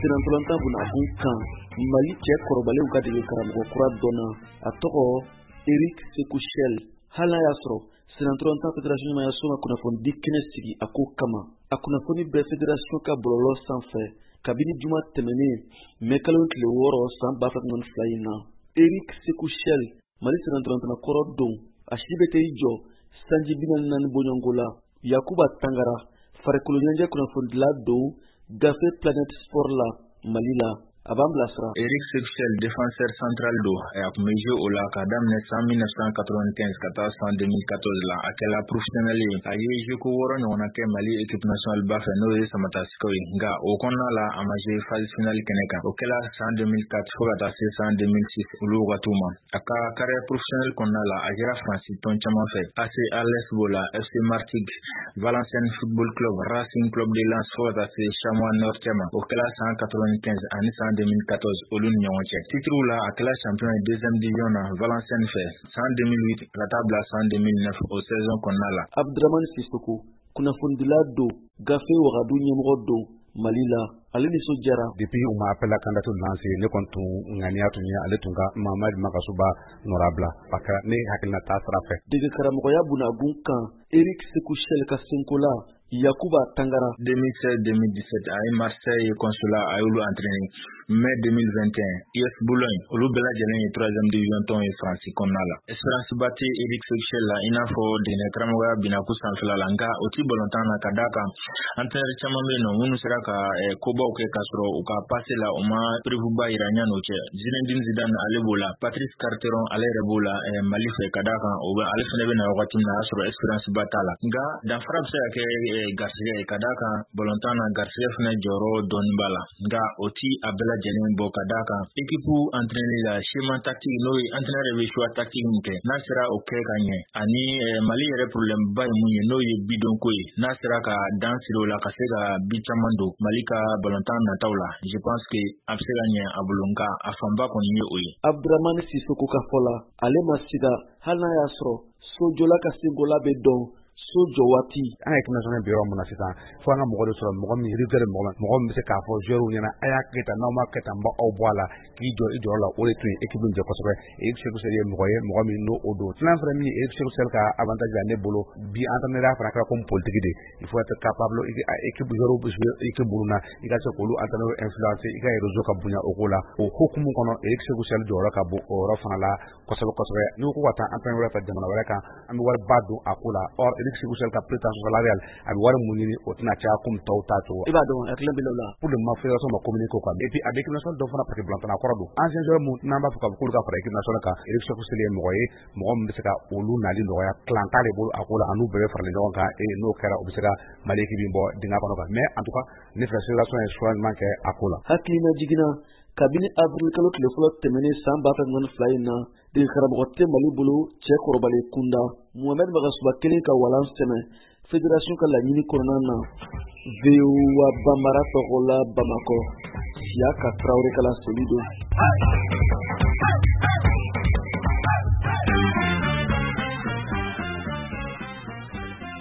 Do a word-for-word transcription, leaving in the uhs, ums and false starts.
Senatolanta bunabun kan Mali cɛ kɔrɔbalenw ka dege karamɔgɔ kura dɔ na a tɔgɔ Eric Sekuchel. Hali n'a y'a sɔrɔ Senatolanta Fédération ɲɛmayaso ma kunnafoni kɛnɛ sigi a ko kama. A kunnafoni bɛ Fédération ka bɔlɔlɔ sanfɛ kabini juma tɛmɛnen mai kalo tile wɔɔrɔ san ba fila ani fila in na. Eric Sekuchel Mali Senatolanta kɔrɔ don a si bɛ tɛ i jɔ sanji bi naani naani bɔɲɔgɔnko la. Yakuba Tangara farikolo ɲɛnajɛ kunnafonidila don gafe Planet Sport la Mali la. Eric Sekuchel, défenseur central do a kun bɛ jouer o la ka daminɛ san mille neuf cent quatre-vingt-quinze ka taa san deux mille quatorze la a kɛla professionnel ye. A ye jouer ko wɔɔrɔ ɲɔgɔnna kɛ Mali équipe nationale ba fɛ n'o ye Samata Sikaw ye, nka o kɔnɔna la a ma jouer phase finale kɛnɛ kan. O kɛla san deux mille quatre fo ka taa se san deux mille six olu wagatiw ma. A ka carrière professionnelle kɔnɔna la a jɛra Faransi tɔn caman fɛ. A C Alès b'o la, F C Martigues, Valenciennes Football Club, Racing Club de Lens fo ka taa se Chamois Nord ma. O kɛla san quatre-vingt-quinze ani san deux mille quatorze olu ni ɲɔgɔn cɛ. Titre la a kɛla champion ye deuxième division na Valenciennes fɛ san deux mille huit ka taa bila san deux mille neuf o saison kɔnɔna la. Abdramane Sissoko kunnafonidila don gafe wagadu ɲɛmɔgɔ don Mali la. Ale nisɔndiyara depuis u ma appel la candidature lancé ne kɔni tun ŋaniya tun ye ale tun ka Mamadi Makasuba nɔrabila a kɛra ne hakilina taa sira fɛ. Dege karamɔgɔya bunabun kan Eric Sekuchel ka senko la Yakuba Tangara deux mille seize deux mille dix-sept a ye Marseille consulat a y'olu entraîné. Mai deux mille vingt et un U S Boulogne olu bɛɛ lajɛlen ye troisième division tɔn ye Faransi kɔnɔna la. Espérance ba tɛ Eric Sekuchel la i n'a fɔ degera karamɔgɔya binaku sanfɛla la, nka o ti balontan na ka d'a kan entraîneur caman bɛ yen nɔ minnu sera ka kobaw kɛ k'a sɔrɔ u ka passe la u ma prévuba yira ɲa n'o cɛ. Zinedine Zidane ale b'o la, Patrice Carteron ale yɛrɛ b'o la Mali fɛ ka d'a kan o bɛ ale fɛnɛ bɛ na wagati min na a y'a sɔrɔ Espérance ba t'a la, nka danfara bɛ se ka kɛ garisɛgɛ ye ka d'a kan balontan na garisɛgɛ fɛnɛ jɔyɔrɔ dɔɔni b'a la, nka o ti a bɛɛ lajɛlen bɔ ka d'a kan équipe entraînée la schéma tactique n'o ye entraîneur bɛ choix tactique min kɛ n'a sera o kɛ ka ɲɛ ani Mali yɛrɛ problème ba ye mun ye n'o ye bidonko ye n'a sera ka dan siri o la ka se ka bi caman don Mali ka balontan nataw la, je pense que a bɛ se ka ɲɛ a bolo, nka a fanba kɔni ye o ye. Abdramane Sissoko ka fɔ la ale ma siga hali n'a y'a sɔrɔ sojɔla ka senkola bɛ dɔn so jɔ waati. An ka équipe nationale bɛ yɔrɔ min na sisan fo an ka mɔgɔ de sɔrɔ mɔgɔ min rivière mɔgɔ mɔgɔ min bɛ se k'a fɔ joueurs ɲɛna a y'a kɛ tan n'aw ma kɛ tan n b'aw bɔ a la k'i jɔ i jɔyɔrɔ la o de tun ye équipe in jɛ kosɛbɛ. Eric Sekuchel ye mɔgɔ ye mɔgɔ min n'o o don. Filan fɛnɛ min ye Eric Sekuchel ka avantage la ne bolo bi entraîneur fana kɛra comme politique de il faut être capable équipe joueurs bɛ jouer équipe bolo na i ka se k'olu entraîneur influencer i ka réseau ka bonya o ko la o hukumu kɔnɔ Eric Sekuchel jɔyɔrɔ ka bon o yɔrɔ fana la kosɛbɛ kosɛbɛ. N'u ko ka taa entraîneur ta jamana wɛrɛ kan an bɛ wari ba don a ko la. Or Eric Sekuchel ka prétention salariale a bɛ wari mun ɲini o tɛna caya comme tɔw ta cogo. I b'a dɔn hakili bɛ la pour le moment fédération ma communiquer o kan et puis a équipe nationale dɔ fana parce que balontan kɔrɔ don ancien joueur mun n'an b'a fɔ k'a fɔ k'olu ka fara équipe nationale kan Eric Sekuchel ye mɔgɔ ye mɔgɔ min bɛ se ka olu nali nɔgɔya kilan t'ale bolo a ko la an n'u bɛɛ bɛ faralen ɲɔgɔn kan et n'o kɛra u bɛ se ka Mali équipe in bɔ dingɛ kɔnɔ kan mais en tout cas ne fɛ fédération ye choix ɲuman kɛ a ko la. Hakilina jiginna kabini avril kalo tile fɔlɔ tɛmɛnen san ba fila ani fila in na dege karamɔgɔ tɛ Mali bolo cɛ kɔrɔbalen kunda Mohamed Makasuba kelen ka walan sɛmɛ fédération ka laɲini kɔnɔna na. V O A Bambara tɔgɔ la Bamakɔ Siaka Traoré ka la Solido.